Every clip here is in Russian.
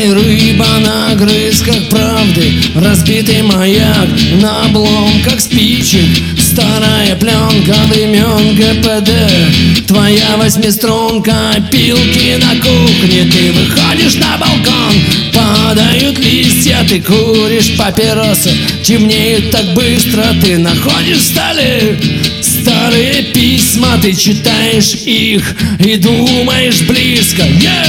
и рыба на огрызках правды, разбитый маяк на обломках спичек, старая пленка времен ГПД, твоя восьмиструнка, пилки на кухне. Ты выходишь на балкон, падают листья, ты куришь папиросы, темнеют так быстро. Ты находишь в столе старые письма, ты читаешь их и думаешь близко.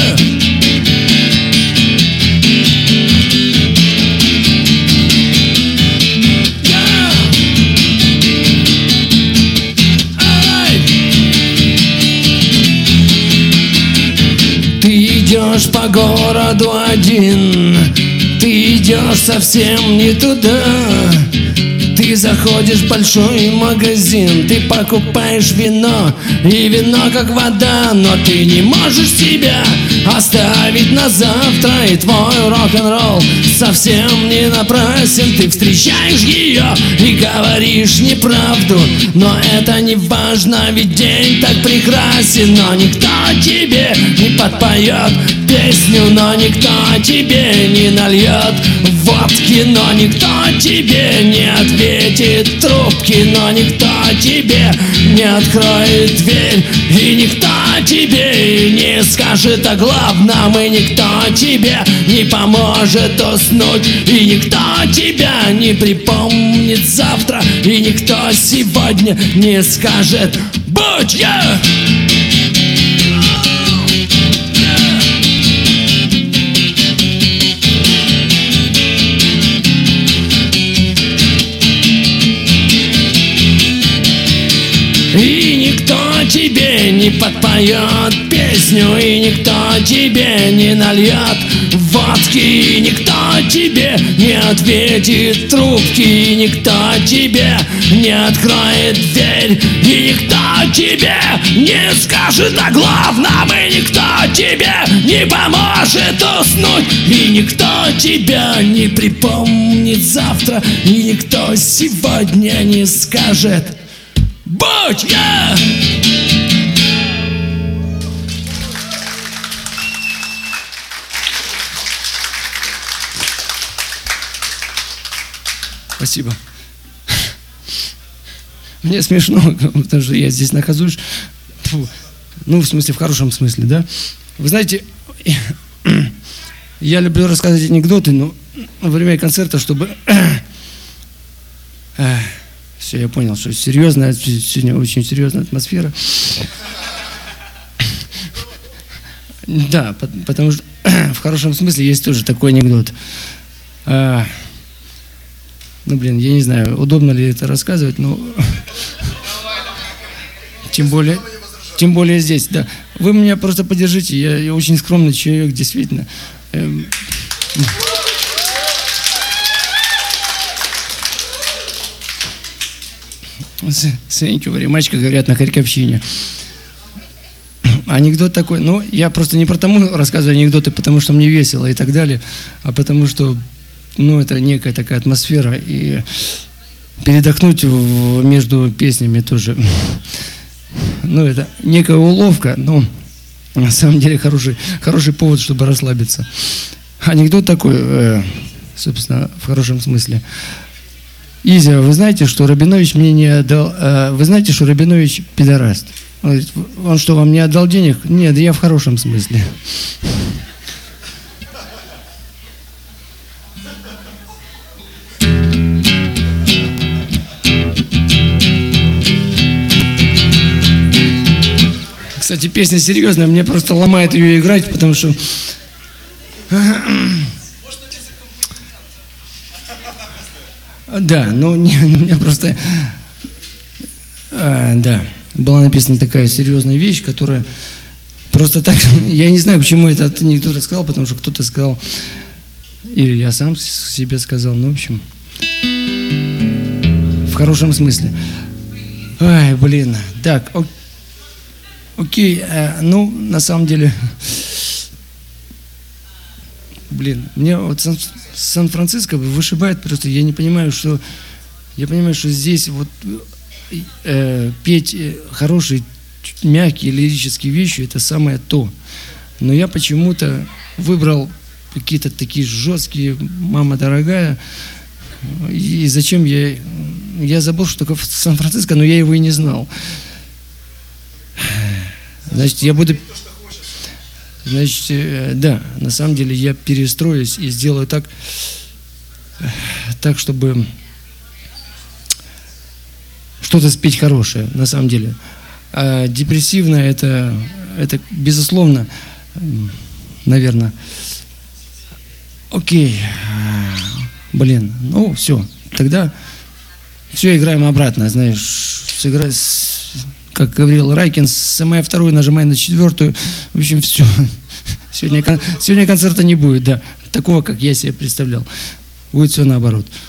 Ты идешь по городу один, ты идешь совсем не туда. Ты заходишь в большой магазин, ты покупаешь вино, и вино как вода, но ты не можешь себя оставить на завтра, и твой рок-н-ролл совсем не напрасен. Ты встречаешь ее и говоришь неправду, но это не важно, ведь день так прекрасен. Но никто тебе не подпоет песню, но никто тебе не нальет водки, но никто тебе не ответит трубки, но никто тебе не откроет дверь, и никто тебе не скажет о главном, и никто тебе не поможет уснуть, и никто тебя не припомнит завтра, и никто сегодня не скажет «Будь я!». И никто тебе не подпоет песню, и никто тебе не нальет водки, и никто тебе не ответит трубки, и никто тебе не откроет дверь, и никто тебе не скажет о главном, и никто тебе не поможет уснуть, и никто тебя не припомнит завтра, и никто сегодня не скажет «Будь я!». Спасибо. Мне смешно, потому что я здесь нахожусь. Ну, в смысле, в хорошем смысле, да? Вы знаете, я люблю рассказывать анекдоты, но во время концерта, чтобы... Все, я понял, что серьезная, сегодня очень серьезная атмосфера. Да, потому что в хорошем смысле есть тоже такой анекдот. Ну, блин, я не знаю, удобно ли это рассказывать, но... Тем более здесь, да. Вы меня просто поддержите, я очень скромный человек, действительно. Thank you very much, как говорят на Харьковщине. Анекдот такой, ну, я просто не потому рассказываю анекдоты, потому что мне весело и так далее, а потому что, ну, это некая такая атмосфера, и передохнуть между песнями тоже, ну, это некая уловка, но на самом деле хороший повод, чтобы расслабиться. Анекдот такой, собственно, в хорошем смысле. Изя, вы знаете, что Рабинович мне не отдал... вы знаете, что Рабинович пидораст? Он говорит, он что, вам не отдал денег? Нет, я в хорошем смысле. Кстати, песня серьезная, мне просто ломает ее играть, потому что... Да, ну, у меня просто... да, была написана такая серьезная вещь, которая просто так... Я не знаю, почему это никто рассказал, потому что кто-то сказал, или я сам себе сказал, ну, в общем, в хорошем смысле. Ай, блин, так, окей, ну, на самом деле... Блин, мне вот Сан-Франциско вышибает просто, я понимаю, что здесь вот петь хорошие, мягкие лирические вещи, это самое то. Но я почему-то выбрал какие-то такие жесткие, мама дорогая. И зачем я забыл, что такое Сан-Франциско, но я его и не знал. Значит, я буду... Значит, да, на самом деле я перестроюсь и сделаю так, чтобы что-то спеть хорошее, на самом деле. А депрессивное это безусловно, наверное. Окей. Блин, ну все, тогда все играем обратно, знаешь, как говорил Райкин, самая вторую нажимай на четвертую. В общем, все. Сегодня концерта не будет, да. Такого, как я себе представлял. Будет все наоборот.